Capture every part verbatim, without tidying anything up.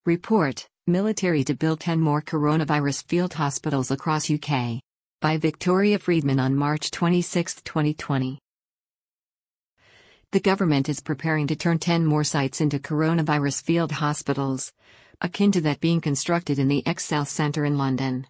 Report, military to build ten more coronavirus field hospitals across U K. By Victoria Friedman on March twenty-sixth, twenty twenty. The government is preparing to turn ten more sites into coronavirus field hospitals, akin to that being constructed in the ExCeL Centre in London.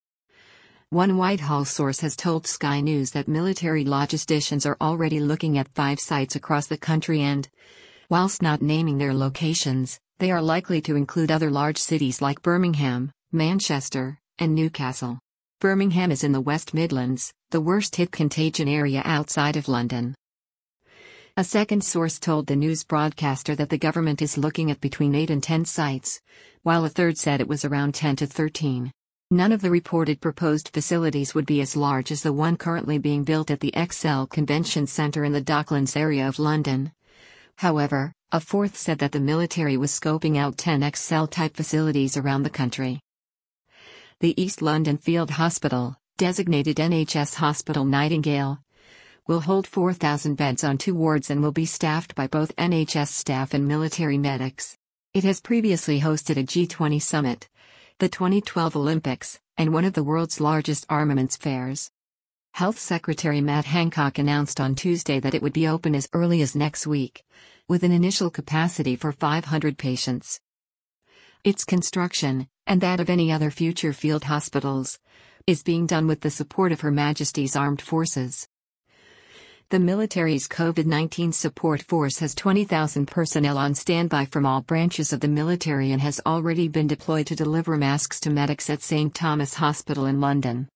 One Whitehall source has told Sky News that military logisticians are already looking at five sites across the country and, whilst not naming their locations, they are likely to include other large cities like Birmingham, Manchester, and Newcastle. Birmingham is in the West Midlands, the worst-hit contagion area outside of London. A second source told the news broadcaster that the government is looking at between eight and ten sites, while a third said it was around ten to thirteen. None of the reported proposed facilities would be as large as the one currently being built at the ExCeL Convention Centre in the Docklands area of London. However, a fourth said that the military was scoping out ten ExCeL-type facilities around the country. The East London Field Hospital, designated N H S Hospital Nightingale, will hold four thousand beds on two wards and will be staffed by both N H S staff and military medics. It has previously hosted a G twenty summit, the twenty twelve Olympics, and one of the world's largest armaments fairs. Health Secretary Matt Hancock announced on Tuesday that it would be open as early as next week, with an initial capacity for five hundred patients. Its construction, and that of any other future field hospitals, is being done with the support of Her Majesty's Armed Forces. The military's COVID nineteen support force has twenty thousand personnel on standby from all branches of the military and has already been deployed to deliver masks to medics at Saint Thomas Hospital in London.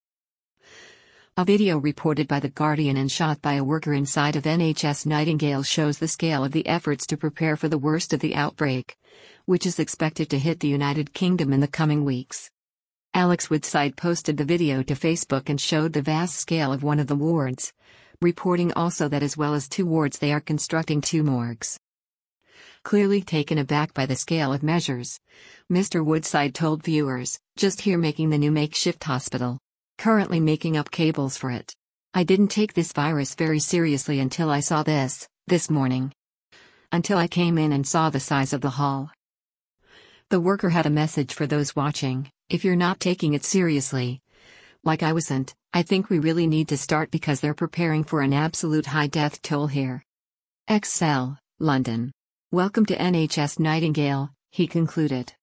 A video reported by The Guardian and shot by a worker inside of N H S Nightingale shows the scale of the efforts to prepare for the worst of the outbreak, which is expected to hit the United Kingdom in the coming weeks. Alex Woodside posted the video to Facebook and showed the vast scale of one of the wards, reporting also that as well as two wards they are constructing two morgues. Clearly taken aback by the scale of measures, Mister Woodside told viewers, "Just here making the new makeshift hospital. Currently making up cables for it. I didn't take this virus very seriously until I saw this, this morning. Until I came in and saw the size of the hall." The worker had a message for those watching: if you're not taking it seriously, like I wasn't, I think we really need to start because they're preparing for an absolute high death toll here. ExCeL, London. Welcome to N H S Nightingale, he concluded.